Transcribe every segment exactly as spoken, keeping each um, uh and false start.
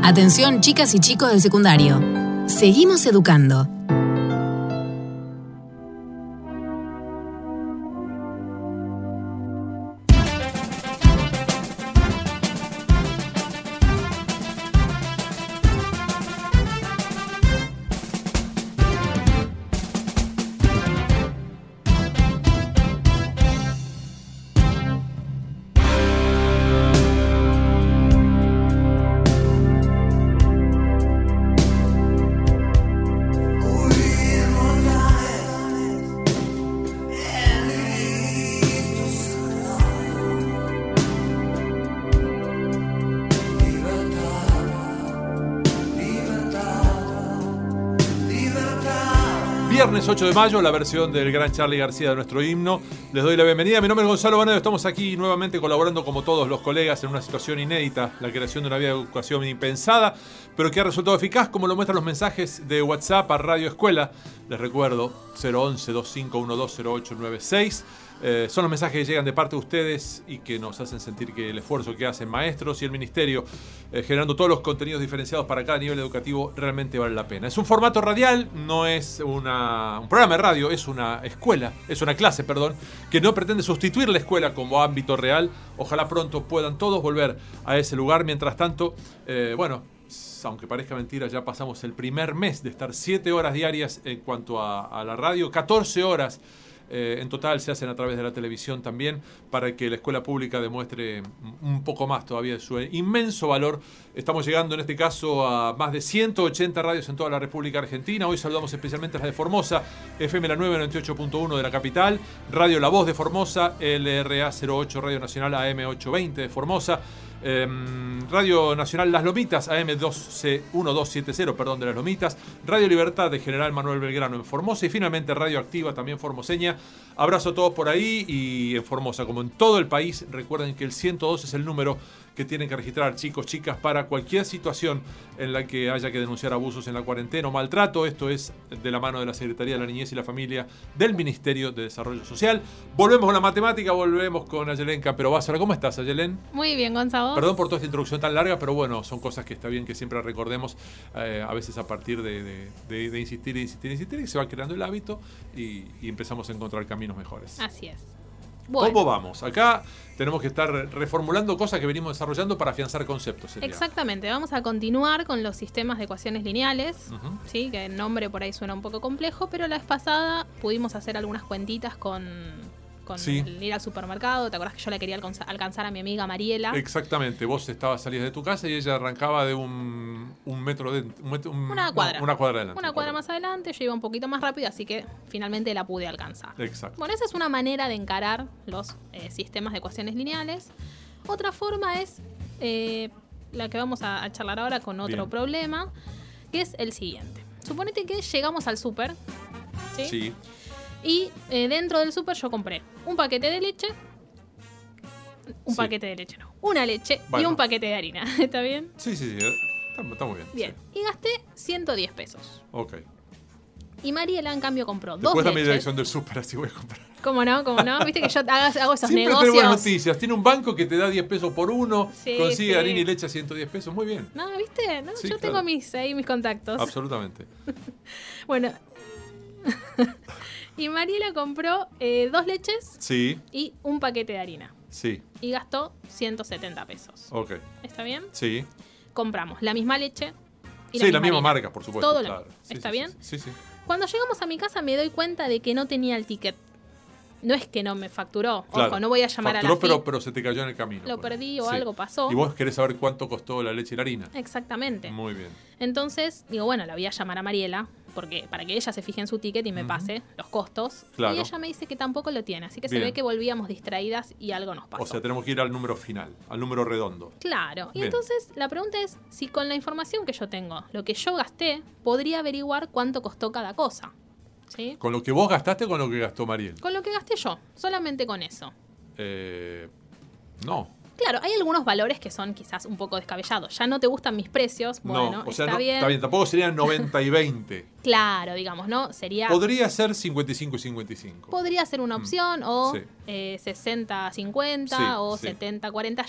Atención, chicas y chicos del secundario. Seguimos educando. Viernes ocho de mayo, la versión del gran Charly García de nuestro himno. Les doy la bienvenida. Mi nombre es Gonzalo Bonedo. Estamos aquí nuevamente colaborando como todos los colegas en una situación inédita, la creación de una vía de educación impensada, pero que ha resultado eficaz, como lo muestran los mensajes de WhatsApp a Radio Escuela. Les recuerdo, cero once, dos cinco uno dos, cero ocho nueve seis. Eh, son los mensajes que llegan de parte de ustedes y que nos hacen sentir que el esfuerzo que hacen maestros y el ministerio eh, generando todos los contenidos diferenciados para cada nivel educativo realmente vale la pena. Es un formato radial, no es una, un programa de radio, es una escuela, es una clase, perdón, que no pretende sustituir la escuela como ámbito real. Ojalá pronto puedan todos volver a ese lugar. Mientras tanto, eh, bueno, aunque parezca mentira, ya pasamos el primer mes de estar siete horas diarias en cuanto a, a la radio, catorce horas Eh, en total se hacen a través de la televisión también, para que la escuela pública demuestre un poco más todavía de su inmenso valor. Estamos llegando en este caso a más de ciento ochenta radios en toda la República Argentina. Hoy saludamos especialmente a las de Formosa, F M La nueve noventa y ocho punto uno de la capital, Radio La Voz de Formosa, L R A cero ocho Radio Nacional A M ochocientos veinte de Formosa, Eh, Radio Nacional Las Lomitas, A M doce setenta, perdón, de Las Lomitas, Radio Libertad de General Manuel Belgrano en Formosa y finalmente Radio Activa, también formoseña. Abrazo a todos por ahí y en Formosa, como en todo el país, recuerden que el ciento dos es el número que tienen que registrar, chicos, chicas, para cualquier situación en la que haya que denunciar abusos en la cuarentena o maltrato. Esto es de la mano de la Secretaría de la Niñez y la Familia del Ministerio de Desarrollo Social. Volvemos con la matemática, volvemos con Ayelén Camperovázara. ¿Cómo estás, Ayelén? Muy bien, Gonzalo. Perdón por toda esta introducción tan larga, pero bueno, son cosas que está bien que siempre recordemos, eh, a veces a partir de, de, de, de insistir, insistir, insistir, y se va creando el hábito y, y empezamos a encontrar caminos mejores. Así es. Bueno. ¿Cómo vamos? Acá tenemos que estar reformulando cosas que venimos desarrollando para afianzar conceptos. Sería. Exactamente, vamos a continuar con los sistemas de ecuaciones lineales, Uh-huh. ¿sí? Que el nombre por ahí suena un poco complejo, pero la vez pasada pudimos hacer algunas cuentitas con, con Sí. el ir al supermercado. ¿Te acordás que yo le quería alcanza- alcanzar a mi amiga Mariela? Exactamente, vos estabas, salías de tu casa y ella arrancaba de un, un metro de un metro, un, Una cuadra. No, una cuadra adelante. Una cuadra más adelante, yo iba un poquito más rápido, así que finalmente la pude alcanzar. Exacto. Bueno, esa es una manera de encarar los eh, sistemas de ecuaciones lineales. Otra forma es eh, la que vamos a, a charlar ahora con otro Bien. problema, que es el siguiente. Suponete que llegamos al súper, ¿sí? Sí. Y eh, dentro del súper yo compré un paquete de leche, un Sí. paquete de leche no, una leche y Bueno. un paquete de harina, ¿está bien? Sí, sí, sí. Está, está muy bien. Bien, Sí. y gasté ciento diez pesos. Ok. Y Mariela, en cambio, compró dos Después dame leches. la dirección del súper, así voy a comprar. ¿Cómo no? ¿Cómo no? Viste que yo hago, hago esos Siempre negocios. tengo buenas noticias. Tiene un banco que te da diez pesos por uno, Sí, consigue sí. harina y leche a ciento diez pesos. Muy bien. No, ¿viste? No, Sí, yo claro. tengo mis, ahí mis contactos. Absolutamente. Bueno. Y Mariela compró eh, dos leches Sí, y un paquete de harina. sí. Y gastó ciento setenta pesos. Ok. ¿Está bien? Sí. Compramos la misma leche y Sí, la misma harina. marca, por supuesto. Todo lo claro. mismo. Sí, ¿Está sí, bien? Sí, sí. sí. Cuando llegamos a mi casa me doy cuenta de que no tenía el ticket. No es que no me facturó. Claro. Ojo, no voy a llamar Facturó, a la pero, F I P. pero se te cayó en el camino. Lo por ahí. perdí o Sí. algo pasó. Y vos querés saber cuánto costó la leche y la harina. Exactamente. Muy bien. Entonces, digo, bueno, la voy a llamar a Mariela porque para que ella se fije en su ticket y me Ujú. pase los costos. Claro. Y ella me dice que tampoco lo tiene, así que se Bien. ve que volvíamos distraídas y algo nos pasó. O sea, tenemos que ir al número final, al número redondo. Claro. Y Bien. entonces la pregunta es si con la información que yo tengo, lo que yo gasté, podría averiguar cuánto costó cada cosa. ¿Sí? ¿Con lo que vos gastaste o con lo que gastó Mariel? Con lo que gasté yo, solamente con eso. Eh, no. Claro, hay algunos valores que son quizás un poco descabellados. Ya no te gustan mis precios, bueno, no, o sea, está no, bien. está bien, tampoco serían noventa y veinte. Claro, digamos, ¿no? Sería... Podría ser cincuenta y cinco y cincuenta y cinco. Podría ser una opción, o Sí. eh, sesenta cincuenta, Sí, o sí. setenta cuarenta, ya es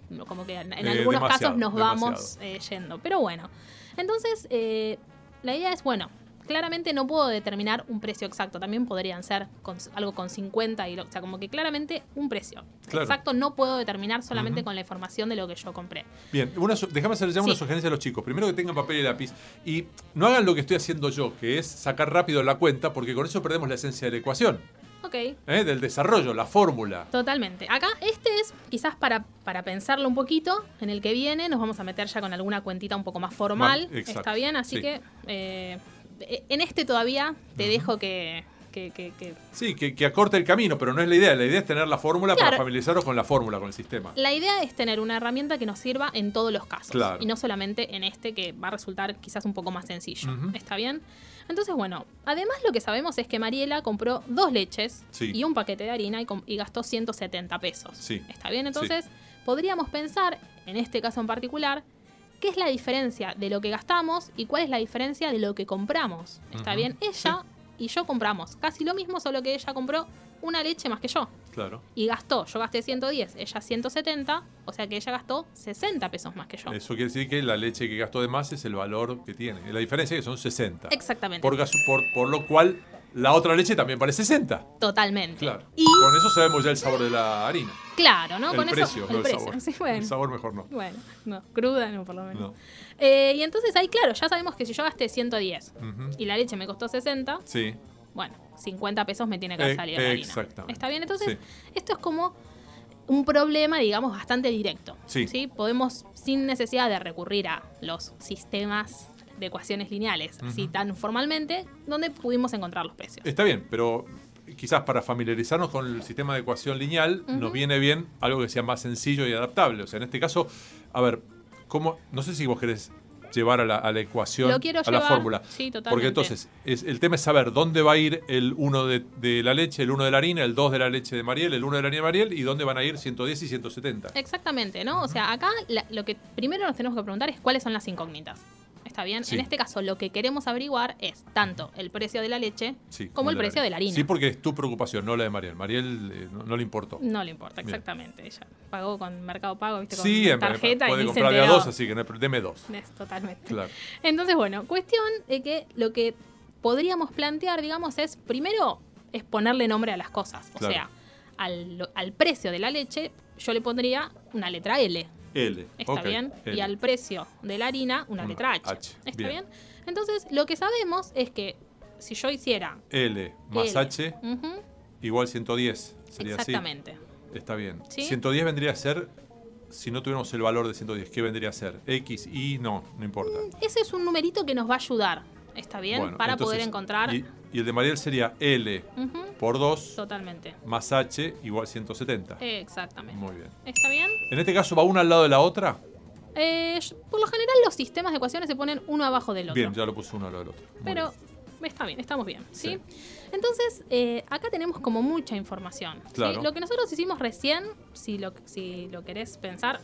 como que en, en Eh, algunos demasiado, casos nos demasiado. vamos eh, yendo. Pero bueno, entonces eh, la idea es, bueno, claramente no puedo determinar un precio exacto. También podrían ser con, algo con cincuenta y lo, o sea, como que claramente un precio Claro. exacto no puedo determinar solamente Ujú. con la información de lo que yo compré. Bien, una, su- déjame hacer ya una Sí. sugerencia a los chicos. Primero que tengan papel y lápiz. Y no hagan lo que estoy haciendo yo, que es sacar rápido la cuenta, porque con eso perdemos la esencia de la ecuación, Ok. ¿eh? Del desarrollo, la fórmula. Totalmente. Acá este es quizás para, para pensarlo un poquito. En el que viene nos vamos a meter ya con alguna cuentita un poco más formal. Vale, exacto. Está bien, así Sí. que eh, en este todavía te dejo que, que, que- que- Sí, que, que acorte el camino, pero no es la idea. La idea es tener la fórmula Claro. para familiarizarnos con la fórmula, con el sistema. La idea es tener una herramienta que nos sirva en todos los casos. Claro. Y no solamente en este que va a resultar quizás un poco más sencillo. Ujú. ¿Está bien? Entonces, bueno, además lo que sabemos es que Mariela compró dos leches Sí. y un paquete de harina y, com- y gastó ciento setenta pesos. Sí. ¿Está bien? Entonces, podríamos pensar, en este caso en particular, qué es la diferencia de lo que gastamos y cuál es la diferencia de lo que compramos. ¿Está Ujú. bien? Ella y yo compramos casi lo mismo, solo que ella compró una leche más que yo. Claro. Y gastó, yo gasté ciento diez, ella ciento setenta, o sea que ella gastó sesenta pesos más que yo. Eso quiere decir que la leche que gastó de más es el valor que tiene. La diferencia es que son sesenta. Exactamente. Por, gas- por, por lo cual, la otra leche también vale sesenta. Totalmente. Claro. Y Con eso sabemos ya el sabor de la harina. claro, ¿no? el Con precio, eso, no el el precio. sabor. Sí, bueno. El sabor mejor no. Bueno, no, cruda no, por lo menos. No. Eh, y entonces ahí, claro, ya sabemos que si yo gasté ciento diez Ujú. y la leche me costó sesenta, Sí. bueno, cincuenta pesos me tiene que Eh, salir la harina. exactamente. ¿Está bien? Entonces, Sí. esto es como un problema, digamos, bastante directo. Sí. Podemos, sin necesidad de recurrir a los sistemas de ecuaciones lineales, así Ujú. tan formalmente, donde pudimos encontrar los precios. Está bien, pero quizás para familiarizarnos con el sistema de ecuación lineal Ujú. nos viene bien algo que sea más sencillo y adaptable. O sea, en este caso, a ver, ¿cómo? No sé si vos querés llevar a la, a la ecuación, Lo quiero a llevar, la fórmula. sí, totalmente. Porque entonces, es, el tema es saber dónde va a ir el uno de, de la leche, el uno de la harina, el dos de la leche de Mariel, el uno de la harina de Mariel y dónde van a ir ciento diez y ciento setenta. Exactamente, ¿no? O sea, acá la- lo que primero nos tenemos que preguntar es cuáles son las incógnitas. ¿Está bien? Sí. En este caso, lo que queremos averiguar es tanto el precio de la leche Sí, como el de precio de la harina. Sí, porque es tu preocupación, no la de Mariel. Mariel eh, no, no le importó. No le importa, Bien. exactamente. Ella pagó con Mercado Pago, ¿viste? Con Sí, en- tarjeta puede y ni se comprarle a enteró. dos, así que no hay pro- deme dos. Es, totalmente. Claro. Entonces, bueno, cuestión de que lo que podríamos plantear, digamos, es primero es ponerle nombre a las cosas. O Claro. sea, al, al precio de la leche yo le pondría una letra L. L. ¿Está ok, bien? L. Y al precio de la harina, una, Una letra H. H, ¿Está bien. bien? Entonces, lo que sabemos es que si yo hiciera L más L, H ujú, igual ciento diez. Sería exactamente. así. Está bien. ¿Sí? ciento diez vendría a ser, si no tuviéramos el valor de ciento diez, ¿qué vendría a ser? X, Y, no, no importa. Ese es un numerito que nos va a ayudar, ¿está bien? Bueno, Para entonces, poder encontrar. Y, y el de Mariel sería L Ujú, por dos totalmente. más H igual ciento setenta. Exactamente. Muy bien. ¿Está bien? En este caso, ¿va una al lado de la otra? Eh, por lo general, los sistemas de ecuaciones se ponen uno abajo del otro. Bien, ya lo puso uno al lado del otro. Muy Pero bien. está bien, estamos bien, ¿sí? Sí. Entonces, eh, acá tenemos como mucha información. ¿sí? Claro. Lo que nosotros hicimos recién, si lo, si lo querés pensar,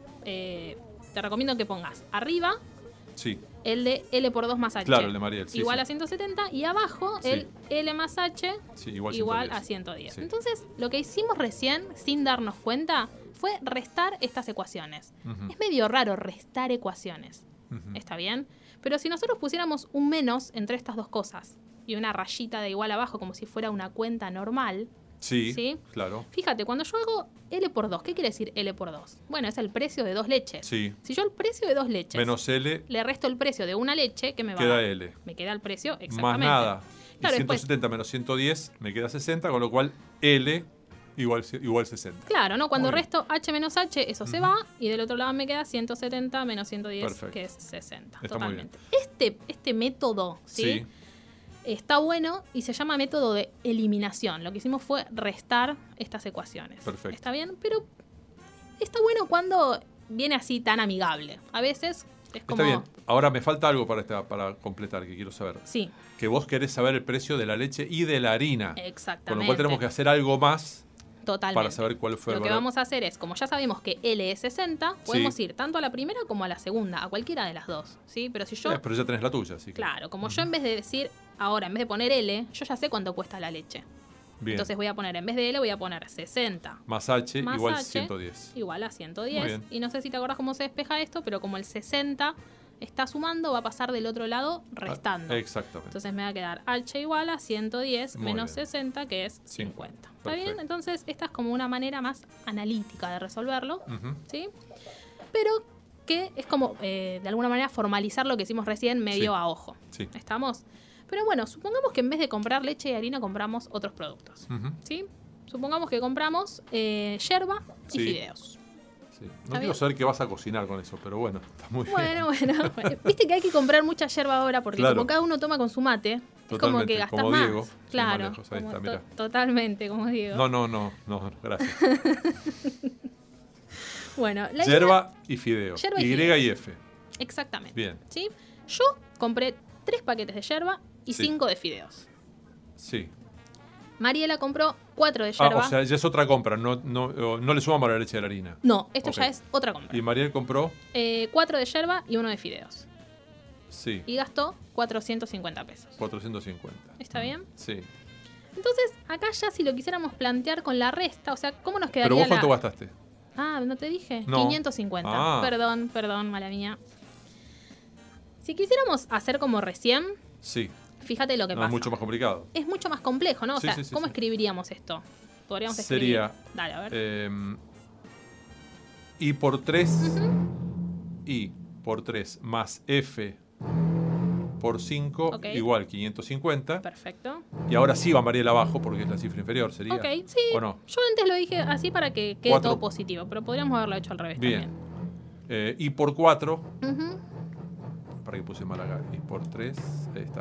eh, te recomiendo que pongas arriba Sí, el de L por dos más H. claro, el de Mariel. Sí, igual sí. a ciento setenta y abajo Sí. el L más H Sí, igual, igual ciento a ciento diez. Sí. Entonces, lo que hicimos recién, sin darnos cuenta, fue restar estas ecuaciones. Ujú, Es medio raro restar ecuaciones. ujú. ¿Está bien? Pero si nosotros pusiéramos un menos entre estas dos cosas y una rayita de igual abajo como si fuera una cuenta normal, Sí, ¿sí? claro. fíjate, cuando yo hago L por dos, ¿qué quiere decir L por dos? Bueno, es el precio de dos leches. Sí. Si yo el precio de dos leches Menos L le resto el precio de una leche, ¿qué me va a queda dar? L. Me queda el precio Más exactamente. nada. Y Claro, ciento después- setenta menos ciento diez me queda sesenta, con lo cual L igual, igual sesenta. Claro, ¿no? Cuando Muy bien. resto H menos H, eso se Ujú. va. Y del otro lado me queda ciento setenta menos ciento diez, Perfecto. que es sesenta. Está muy bien. Totalmente. Este, este método, ¿sí? Sí. Está bueno y se llama método de eliminación. Lo que hicimos fue restar estas ecuaciones. Perfecto. ¿Está bien? Pero está bueno cuando viene así tan amigable. A veces es como... Está bien. Ahora me falta algo para, esta, para completar que quiero saber. Sí, Que vos querés saber el precio de la leche y de la harina. exactamente. Con lo cual tenemos que hacer algo más Totalmente. para saber cuál fue Lo el que valor. vamos a hacer es, como ya sabemos que L es sesenta, podemos ir tanto a la primera como a la segunda, a cualquiera de las dos. ¿Sí? Pero si yo... Eh, pero ya tenés la tuya, así que. Claro, como yo en vez de decir, ahora, en vez de poner L, yo ya sé cuánto cuesta la leche. Bien. Entonces voy a poner, en vez de L, voy a poner sesenta. Más H Más igual H, ciento diez. Igual a ciento Muy diez. bien. Y no sé si te acordás cómo se despeja esto, pero como el sesenta está sumando, va a pasar del otro lado restando. Ah, exactamente. Entonces me va a quedar H igual a ciento diez Muy menos bien. sesenta, que es Sí. cincuenta. ¿Está Perfecto. bien? Entonces esta es como una manera más analítica de resolverlo. Ujú. ¿Sí? Pero que es como, eh, de alguna manera, formalizar lo que hicimos recién medio Sí. a ojo. Sí. ¿Estamos? Pero bueno, supongamos que en vez de comprar leche y harina, compramos otros productos. Ujú. ¿Sí? Supongamos que compramos eh, yerba y Sí. fideos. Sí. No ¿Está quiero bien? saber qué vas a cocinar con eso, pero bueno, está muy bien. Bueno, bueno. Viste que hay que comprar mucha yerba ahora porque Claro. como cada uno toma con su mate, es como Totalmente, que gastás como más. Diego, sin más Claro. lejos, ahí como está, to- mirá. totalmente, como Diego. No, no, no, no, gracias. Bueno, la idea- Yerba y fideo. Yerba y Y fideos. y F. Exactamente. Bien. ¿Sí? Yo compré tres paquetes de yerba y Sí. cinco de fideos. Sí. Mariela compró cuatro de Ah, yerba. o sea, ya es otra compra, no, no, no le sumamos la leche de la harina. No, esto Ok. ya es otra compra. Y Mariel compró, Eh, cuatro de yerba y uno de fideos. sí, Y gastó cuatrocientos cincuenta pesos. cuatrocientos cincuenta. ¿Está bien? Sí. Entonces, acá ya si lo quisiéramos plantear con la resta, o sea, ¿cómo nos quedaría Pero vos la... cuánto gastaste. Ah, ¿no te dije? No. quinientos cincuenta. Ah. Perdón, perdón, mala mía. Si quisiéramos hacer como recién, Sí. fíjate lo que No, pasa. es mucho más complicado. Es mucho más complejo, ¿no? O Sí, sea, sí, sí, ¿cómo sí. escribiríamos esto? Podríamos escribir... Sería Dale, a ver. eh, I por tres, Ujú. I por tres más F por cinco Ok. igual quinientos cincuenta. Perfecto. Y ahora sí va Mariel abajo porque es la cifra inferior, ¿sería? Ok, sí. ¿O no? Yo antes lo dije así para que quede Cuatro. todo positivo, pero podríamos haberlo hecho al revés Bien. Eh, I por cuatro, también. Ujú. para que puse mal acá, I por tres, ahí está.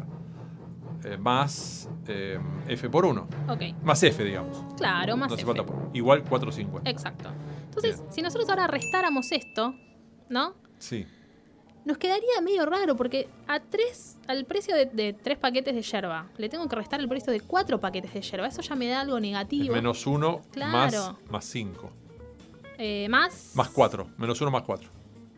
Eh, más eh, F por uno. Ok, Más F, digamos. claro, más no hace F. falta por. Igual cuatrocientos cincuenta. Exacto. Entonces, Bien. si nosotros ahora restáramos esto, ¿no? Sí. Nos quedaría medio raro porque a tres, al precio de, de tres paquetes de yerba, le tengo que restar el precio de cuatro paquetes de yerba. Eso ya me da algo Es negativo. menos uno Claro. más, más cinco. Eh, más. Más cuatro. Menos uno más cuatro.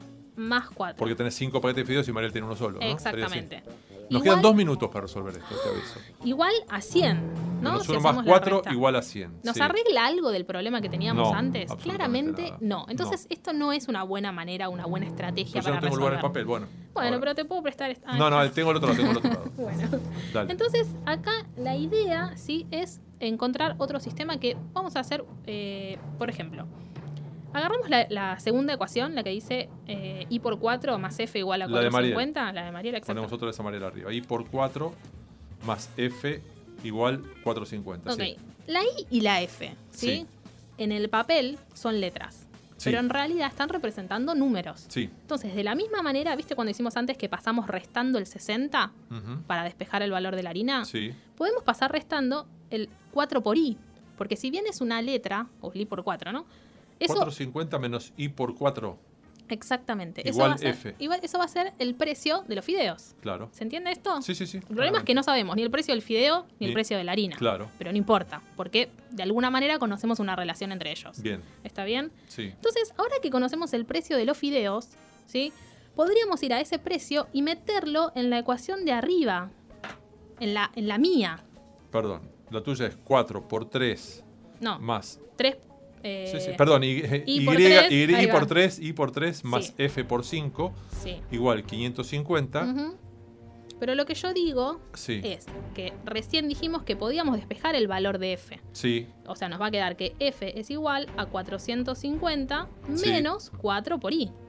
Más cuatro. Porque tenés cinco paquetes de fideos y Mariel tiene uno solo, ¿no? Exactamente. Sería así. Nos Igual- quedan dos minutos para resolver esto, te aviso. Igual a cien, ¿no? Menos Si uno más hacemos la cuatro resta. igual a cien. ¿Nos sí. arregla algo del problema que teníamos No, antes? absolutamente Claramente nada. no. Entonces, No. esto no es una buena manera, una buena estrategia Yo ya para no tengo lugar en el resolver. papel, bueno. Bueno, ahora. pero te puedo prestar esta. ah, No, no, esta. tengo el otro lado, tengo el otro lado. Bueno. Dale. Entonces, acá la idea, sí, es encontrar otro sistema que vamos a hacer, eh, por ejemplo, agarramos la, la segunda ecuación, la que dice eh, I por cuatro más F igual a La de Mariel. cuatrocientos cincuenta, la de Mariela, exacto. Ponemos otra de esa manera arriba. I por cuatro más F igual cuatrocientos cincuenta. Ok, Sí. la I y la F, ¿sí? Sí. En el papel son letras, Sí. pero en realidad están representando números. Sí. Entonces, de la misma manera, ¿viste cuando hicimos antes que pasamos restando el sesenta Ujú. para despejar el valor de la harina? Sí. Podemos pasar restando el cuatro por I, porque si bien es una letra, o I por cuatro, ¿no? Eso, cuatrocientos cincuenta menos I por cuatro. exactamente. Eso Igual va, a ser, F. igual- eso va a ser el precio de los fideos. Claro. ¿Se entiende esto? Sí, sí, sí. El problema es que no sabemos ni el precio del fideo ni el Ni- precio de la harina. Claro. Pero no importa, porque de alguna manera conocemos una relación entre ellos. Bien. ¿Está bien? Sí. Entonces, ahora que conocemos el precio de los fideos, ¿sí? Podríamos ir a ese precio y meterlo en la ecuación de arriba, en la, en la mía. Perdón. La tuya es cuatro por tres No, más. tres. eh, Sí, sí. Perdón. Y, I y, por y, tres, y ahí por va. tres, I por tres más Sí. F por cinco Sí. igual quinientos cincuenta. Ujú. Pero lo que yo digo Sí. es que recién dijimos que podíamos despejar el valor de F. Sí. O sea, nos va a quedar que F es igual a cuatrocientos cincuenta Sí. menos cuatro por I.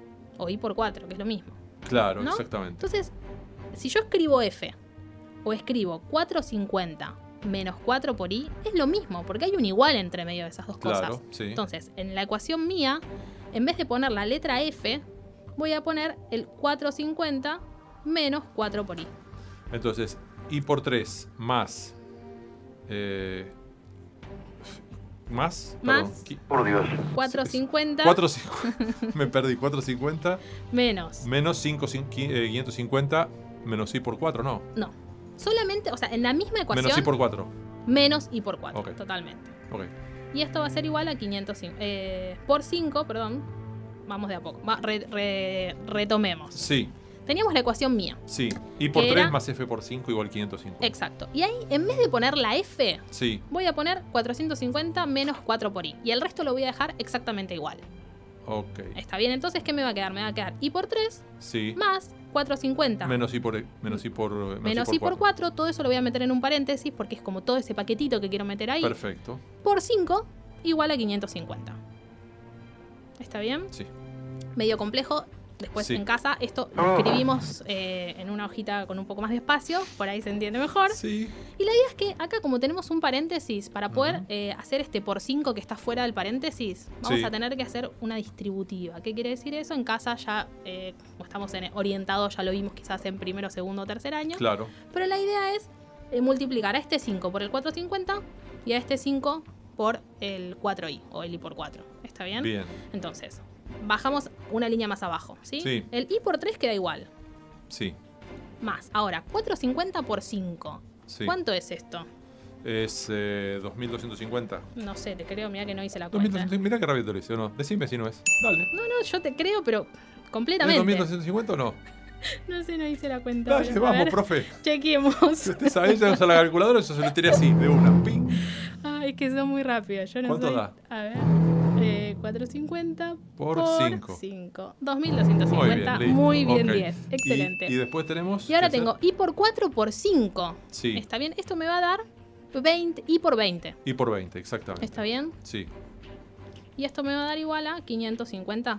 O I por cuatro, que es lo mismo. Claro, ¿No? exactamente. Entonces, si yo escribo F o escribo cuatrocientos cincuenta menos cuatro por I, es lo mismo, porque hay un igual entre medio de esas dos Claro, cosas. sí. Entonces, en la ecuación mía, en vez de poner la letra F, voy a poner el cuatrocientos cincuenta menos cuatro por I. Entonces, I por tres más. Eh, más. Más. Perdón, qui- Por Dios. cuatrocientos cincuenta cuatrocientos cincuenta. Me perdí. cuatrocientos cincuenta menos. menos cinco, cin- qui- eh, quinientos cincuenta menos I por cuatro, no. No. Solamente, o sea, en la misma ecuación, Menos I por cuatro. menos I por cuatro, Ok. totalmente. Ok. Y esto va a ser igual a quinientos cinco. Eh, por cinco, perdón. Vamos de a poco. Va, re- re- retomemos. Sí. teníamos la ecuación mía. Sí, I por que tres era- más F por cinco igual quinientos cincuenta. Exacto. Y ahí, en vez de poner la F, Sí, voy a poner cuatrocientos cincuenta menos cuatro por I. Y el resto lo voy a dejar exactamente igual. ok. Está bien, entonces, ¿qué me va a quedar? Me va a quedar I por tres Sí, más cuatrocientos cincuenta. menos I por menos I por menos, Menos I por cuatro, todo eso lo voy a meter en un paréntesis porque es como todo ese paquetito que quiero meter ahí. Perfecto. Por cinco igual a quinientos cincuenta. ¿Está bien? Sí. Medio complejo. Después Sí. en casa esto lo escribimos eh, en una hojita con un poco más de espacio, por ahí se entiende mejor. Sí. Y la idea es que acá como tenemos un paréntesis, para poder Ujú. eh, hacer este por cinco que está fuera del paréntesis, vamos Sí. a tener que hacer una distributiva. ¿Qué quiere decir eso? En casa ya, eh, como estamos en, orientados, ya lo vimos quizás en primero, segundo o tercer año. Claro. Pero la idea es eh, multiplicar a este cinco por el cuatrocientos cincuenta y a este cinco por el cuatro i o el I por cuatro. ¿Está bien? Bien. Entonces, bajamos una línea más abajo, ¿sí? Sí. El I por tres queda igual. Sí. Más. Ahora, cuatrocientos cincuenta por cinco. Sí. ¿Cuánto es esto? Es eh, dos mil doscientos cincuenta. No sé, te creo, mira que no hice la dos mil cuenta. doscientos cincuenta. Mirá qué rápido te lo hice, ¿o no? Decime si no es. Dale. No, no, yo te creo, pero ¿Es completamente. dos mil doscientos cincuenta o no? No sé, no hice la cuenta. Dale, pero, a vamos, ver, profe. chequeemos. Si usted sabe, ya usa la calculadora, yo se lo tiré así, de una. Ping. Ay, es que son muy rápidos. Yo no ¿Cuánto soy- da? A ver. Eh, cuatrocientos cincuenta Por cinco. cinco. dos mil doscientos cincuenta. listo. Muy bien, Ok. diez. Y- Excelente. Y, después tenemos. Y ahora que hacer- tengo I por cuatro por cinco. Sí. ¿Está bien? Esto me va a dar veinte, I por veinte. I por veinte, exactamente. ¿Está bien? Sí. Y esto me va a dar igual a quinientos cincuenta.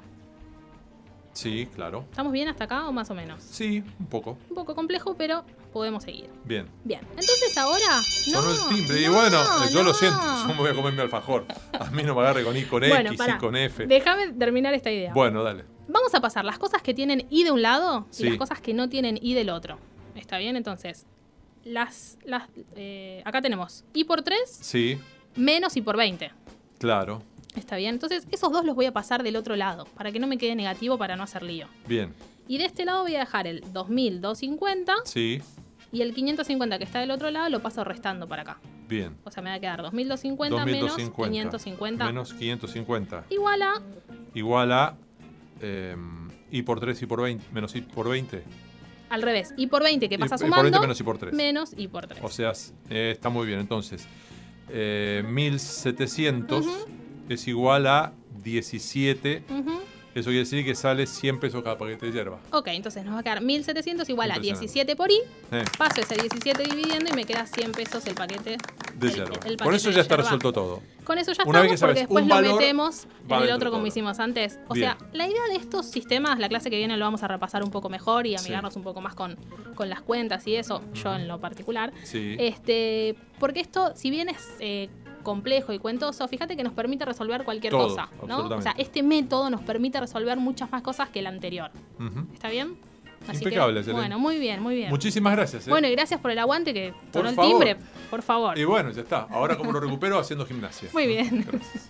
Sí, claro. ¿Estamos bien hasta acá o más o menos? Sí, un poco. Un poco complejo, pero podemos seguir. Bien. Bien. Entonces ahora... Sonó no, el timbre. y no, bueno, yo no. lo siento. Yo me voy a comer mi alfajor. A mí no me agarre con I, con Bueno, X, pará. I con F. Déjame terminar esta idea. Bueno, dale. Vamos a pasar las cosas que tienen I de un lado Sí. y las cosas que no tienen I del otro. ¿Está bien? Entonces, las, las eh, acá tenemos I por tres Sí, menos I por veinte. claro. ¿Está bien? Entonces, esos dos los voy a pasar del otro lado, para que no me quede negativo, para no hacer lío. Bien. Y de este lado voy a dejar el dos mil doscientos cincuenta Sí, y el quinientos cincuenta que está del otro lado lo paso restando para acá. bien. O sea, me va a quedar dos mil doscientos cincuenta dos mil menos doscientos cincuenta. quinientos cincuenta Menos quinientos cincuenta. igual a... Igual a eh, I por tres, I por veinte. Menos I por veinte. Al revés, I por veinte que I- pasa I por sumando veinte menos I por tres. menos I por tres. O sea, eh, está muy bien. Entonces, eh, mil setecientos Ujú. es igual a diecisiete. Ujú. Eso quiere decir que sale cien pesos cada paquete de hierba. Ok, entonces nos va a quedar mil setecientos igual a Impresionante. diecisiete por I. Eh, Paso ese diecisiete dividiendo y me queda cien pesos el paquete de el- yerba. el Con paquete eso de ya está yerba. resuelto todo. Con eso ya Una vez estamos que sabes porque después un lo valor, metemos va en el dentro otro de como todo. hicimos antes. O Bien. sea, la idea de estos sistemas, la clase que viene lo vamos a repasar un poco mejor y Sí. amigarnos un poco más con, con las cuentas y eso, yo en lo particular. Sí. Este, porque esto, si bien es eh, complejo y cuentoso, fíjate que nos permite resolver cualquier Todo, cosa, ¿no? absolutamente. O sea, este método nos permite resolver muchas más cosas que el anterior. Ujú. ¿Está bien? Impecable, que, Selene. bueno, muy bien, muy bien. Muchísimas gracias. ¿eh? Bueno, y gracias por el aguante que Por sonó el favor. timbre, por favor. Y bueno, ya está. Ahora como lo recupero haciendo gimnasia. Muy bien. Gracias.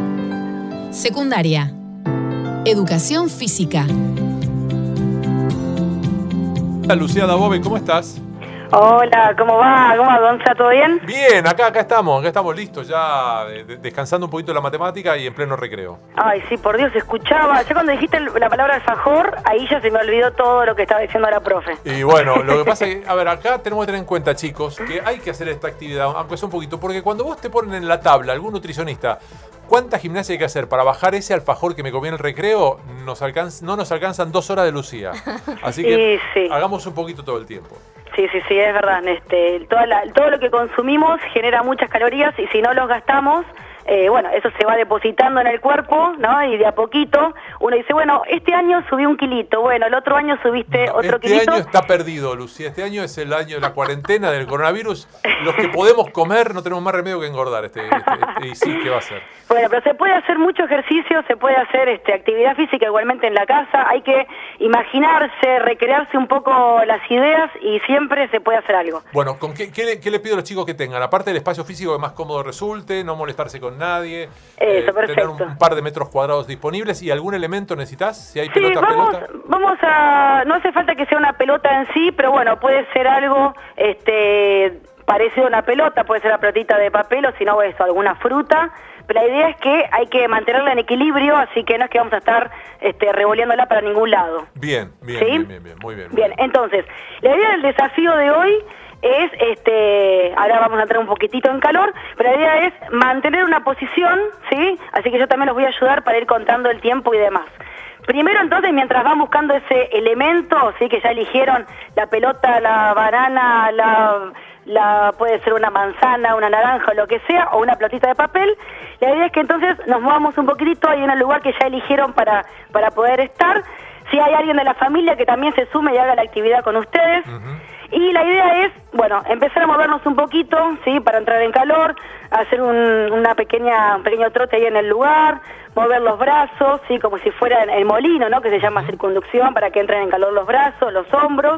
Secundaria. Educación física. Hola, Lucía Dabove, ¿cómo estás? Hola, ¿cómo va? ¿Cómo va, Gonza? ¿Todo bien? Bien, acá, acá estamos, acá estamos listos ya de- de- descansando un poquito de la matemática y en pleno recreo. Ay, sí, por Dios, escuchaba. Ya cuando dijiste el- la palabra alfajor, ahí ya se me olvidó todo lo que estaba diciendo la profe. Y bueno, lo que pasa es que, a ver, acá tenemos que tener en cuenta, chicos, que hay que hacer esta actividad, aunque sea un poquito, porque cuando vos te ponen en la tabla, algún nutricionista, ¿cuánta gimnasia hay que hacer para bajar ese alfajor que me comí en el recreo? Nos alcanza, no nos alcanzan dos horas de Lucía. Así que Sí, sí. hagamos un poquito todo el tiempo. Sí, sí, sí, es verdad. Este, toda la- todo lo que consumimos genera muchas calorías y si no los gastamos, eh, bueno, eso se va depositando en el cuerpo, ¿no? Y de a poquito uno dice, bueno, este año subí un kilito, bueno, el otro año subiste otro Este kilito. año está perdido, Lucía. Este año es el año de la cuarentena del coronavirus. Los que podemos comer no tenemos más remedio que engordar. Este, este- este- y sí, ¿qué va a ser? Bueno, pero se puede hacer mucho ejercicio, se puede hacer este, actividad física igualmente en la casa, hay que imaginarse, recrearse un poco las ideas y siempre se puede hacer algo. Bueno, ¿con qué, qué le, qué le pido a los chicos que tengan? Aparte del espacio físico que más cómodo resulte, no molestarse con nadie, Eso, tener perfecto. un, un par de metros cuadrados disponibles y algún elemento necesitas, si hay Sí, pelota, vamos, pelota. vamos a, no hace falta que sea una pelota en sí, pero bueno, puede ser algo este, parecido a una pelota, puede ser la pelotita de papel o si no eso, alguna fruta, pero la idea es que hay que mantenerla en equilibrio, así que no es que vamos a estar este, revoleándola para ningún lado. Bien, bien, ¿Sí? bien, bien, bien, muy bien. Muy bien, bien, entonces, la idea del desafío de hoy es, este, ahora vamos a entrar un poquitito en calor, pero la idea es mantener una posición, ¿sí? Así que yo también los voy a ayudar para ir contando el tiempo y demás. Primero, entonces, mientras van buscando ese elemento, sí, que ya eligieron la pelota, la banana, la, la puede ser una manzana, una naranja o lo que sea, o una pelotita de papel, la idea es que entonces nos movamos un poquitito ahí en el lugar que ya eligieron para, para poder estar. Si hay alguien de la familia que también se sume y haga la actividad con ustedes. Uh-huh. Y la idea es, bueno, empezar a movernos un poquito, ¿sí? Para entrar en calor, hacer un, una pequeña, un pequeño trote ahí en el lugar, mover los brazos, ¿sí? Como si fuera el molino, ¿no? Que se llama circunducción, para que entren en calor los brazos, los hombros.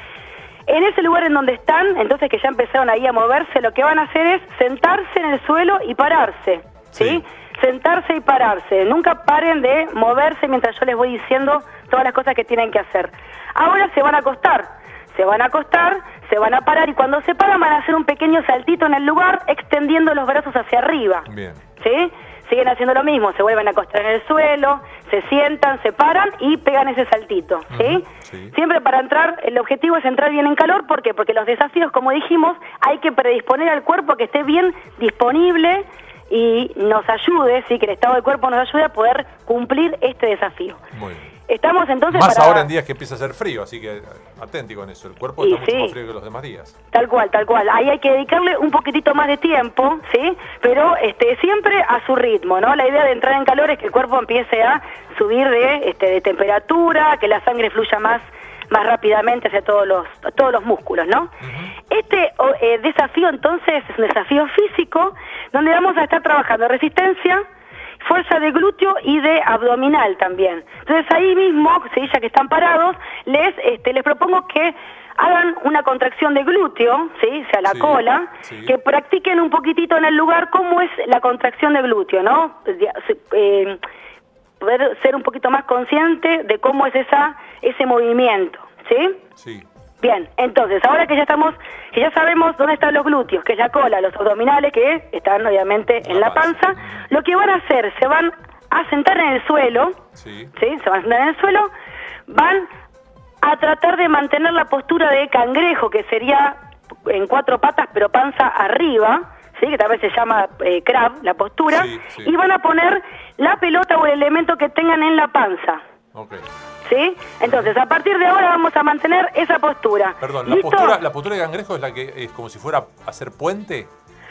En ese lugar en donde están, entonces que ya empezaron ahí a moverse, lo que van a hacer es sentarse en el suelo y pararse, ¿sí? Sí. Sentarse y pararse. Nunca paren de moverse mientras yo les voy diciendo todas las cosas que tienen que hacer. Ahora se van a acostar. Se van a acostar, se van a parar y cuando se paran van a hacer un pequeño saltito en el lugar extendiendo los brazos hacia arriba. Bien. ¿Sí? Siguen haciendo lo mismo, se vuelven a acostar en el suelo, se sientan, se paran y pegan ese saltito. ¿Sí? Uh-huh. Sí. Siempre para entrar, el objetivo es entrar bien en calor. ¿Por qué? Porque los desafíos, como dijimos, hay que predisponer al cuerpo que esté bien disponible y nos ayude, sí, que el estado del cuerpo nos ayude a poder cumplir este desafío. Muy bien. Estamos entonces Más para... ahora en días que empieza a hacer frío, así que atenti con eso. El cuerpo Y está mucho sí. más frío que los demás días. Tal cual, tal cual. Ahí hay que dedicarle un poquitito más de tiempo, ¿sí? Pero este, siempre a su ritmo, ¿no? La idea de entrar en calor es que el cuerpo empiece a subir de, este, de temperatura, que la sangre fluya más, más rápidamente hacia todos los, todos los músculos, ¿no? Uh-huh. Este eh, desafío entonces es un desafío físico donde vamos a estar trabajando resistencia, fuerza de glúteo y de abdominal también. Entonces ahí mismo, ¿sí? Ya que están parados, les este, les propongo que hagan una contracción de glúteo, ¿sí? O sea, la sí, cola, sí. Que practiquen un poquitito en el lugar cómo es la contracción de glúteo, ¿no? Eh, poder ser un poquito más consciente de cómo es esa ese movimiento, ¿sí? Sí. Bien, entonces, ahora que ya estamos, que ya sabemos dónde están los glúteos, que es la cola, los abdominales, que están obviamente en la panza, lo que van a hacer, se van a sentar en el suelo, sí. ¿sí? Se van a sentar en el suelo, van a tratar de mantener la postura de cangrejo, que sería en cuatro patas, pero panza arriba, ¿sí? Que tal vez se llama eh, crab, la postura, sí, sí. Y van a poner la pelota o el elemento que tengan en la panza. Okay. ¿Sí? Entonces, a partir de ahora vamos a mantener esa postura. Perdón, ¿la postura, ¿la postura de cangrejo es la que es como si fuera a hacer puente?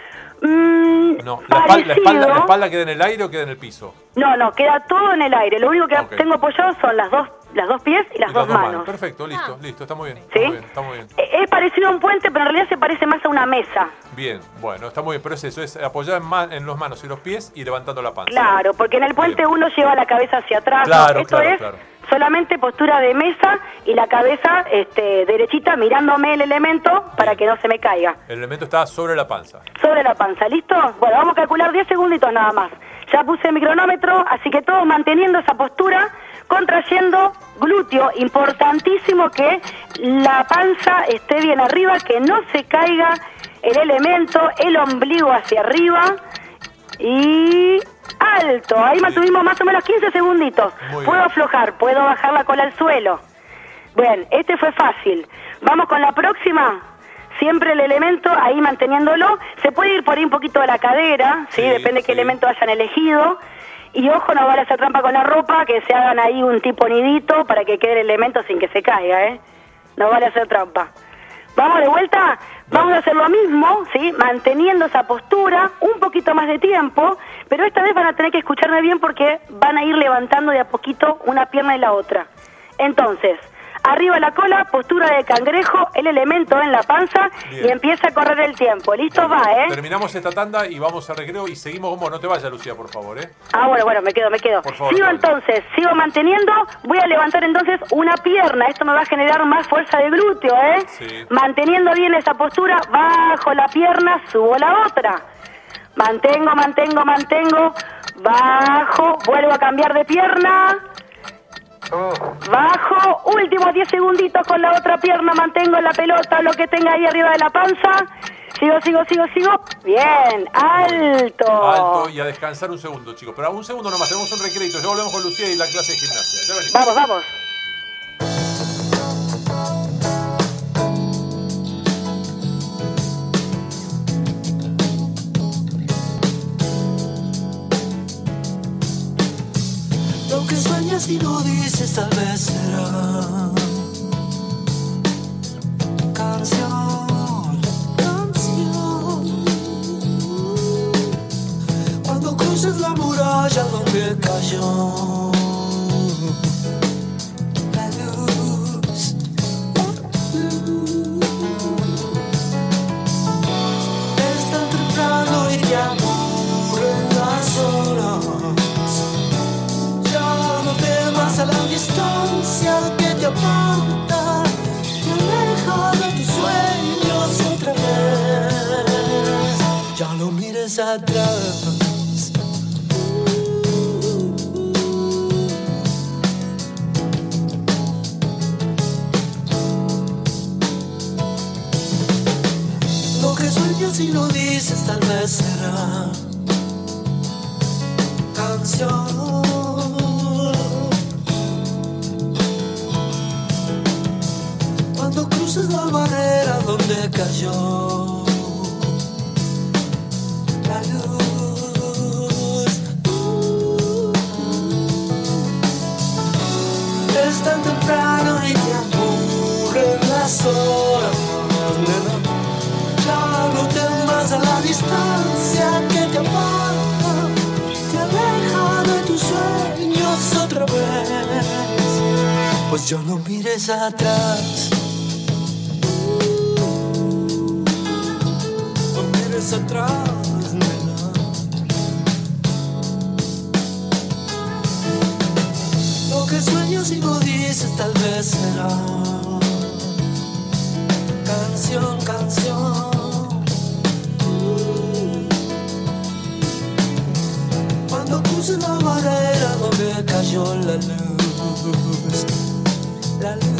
Mm, no, la, espal, la, espalda, ¿La espalda queda en el aire o queda en el piso? No, no, queda todo en el aire. Lo único que okay. tengo apoyado son las dos las dos pies y las, y dos, las dos manos. manos. Perfecto, listo, ah. listo, está muy bien. ¿Sí? Está muy bien, está muy bien. Es parecido a un puente, pero en realidad se parece más a una mesa. Bien, bueno, está muy bien, pero es eso, es apoyar en, man, en los manos y los pies y levantando la panza. Claro, porque en el puente bien. Uno lleva la cabeza hacia atrás. Claro, ¿no? Esto claro, es claro. solamente postura de mesa y la cabeza este, derechita mirándome el elemento para bien. Que no se me caiga. El elemento está sobre la panza. Sobre la panza, ¿listo? Bueno, vamos a calcular diez segunditos nada más. Ya puse mi cronómetro, así que todos manteniendo esa postura, contrayendo glúteo, importantísimo que la panza esté bien arriba, que no se caiga el elemento, el ombligo hacia arriba y alto. Ahí mantuvimos más o menos quince segunditos. Muy puedo bien. Aflojar, puedo bajar la cola al suelo. Bien, este fue fácil. Vamos con la próxima. Siempre el elemento ahí manteniéndolo. Se puede ir por ahí un poquito de la cadera, ¿sí? Sí, depende de qué sí. elemento hayan elegido. Y ojo, no vale hacer trampa con la ropa, que se hagan ahí un tipo nidito para que quede el elemento sin que se caiga, ¿eh? No vale hacer trampa. ¿Vamos de vuelta? Vamos a hacer lo mismo, ¿sí? Manteniendo esa postura, un poquito más de tiempo, pero esta vez van a tener que escucharme bien porque van a ir levantando de a poquito una pierna y la otra. Entonces, arriba la cola, postura de cangrejo, el elemento en la panza. Bien. Y empieza a correr el tiempo. ¿Listo? Bien. Va, ¿eh? Terminamos esta tanda y vamos al recreo y seguimos con vos. No te vayas, Lucía, por favor, ¿eh? Ah, bueno, bueno, me quedo, me quedo. Por favor, sigo entonces, sigo manteniendo. Voy a levantar entonces una pierna. Esto me va a generar más fuerza de glúteo, ¿eh? Sí. Manteniendo bien esa postura, bajo la pierna, subo la otra. Mantengo, mantengo, mantengo. Bajo, vuelvo a cambiar de pierna. Bajo, últimos diez segunditos con la otra pierna, mantengo la pelota, lo que tenga ahí arriba de la panza, Sigo, sigo, sigo, sigo. Bien, alto. Alto y a descansar un segundo, chicos. Pero un segundo nomás, tenemos un recreito. Ya volvemos con Lucía y la clase de gimnasia. Ya venimos. Vamos, vamos. Lo que sueñas y no dices tal vez será canción, canción. Cuando cruces la muralla donde cayó la luz, la luz. Es tan temprano y te aburren las horas. A la distancia que te aparta, te aleja de tus sueños otra vez. Ya no mires atrás. Lo que sueñas y no dices tal vez será canción. Cuando cruces la barrera donde cayó la luz, uh, es tan temprano y te aburren las horas, nena. Ya no temas a la distancia que te aparta, te aleja de tus sueños otra vez. Pues ya no mires atrás. Atrás, nena. Lo que sueñas y no dices tal vez será canción, canción. Cuando cruces la barrera donde cayó la luz, la luz.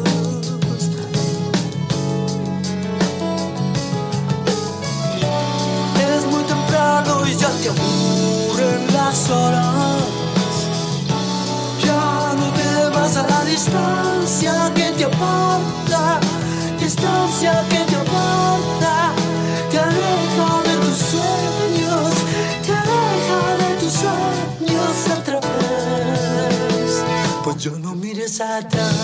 Y ya te aburren las horas. Ya no temas a la distancia que te aparta, distancia que te aparta, te aleja de tus sueños, te aleja de tus sueños otra vez. Pues ya no mires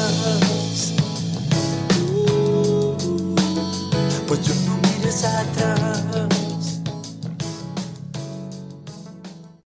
atrás, uh, pues ya no mires atrás.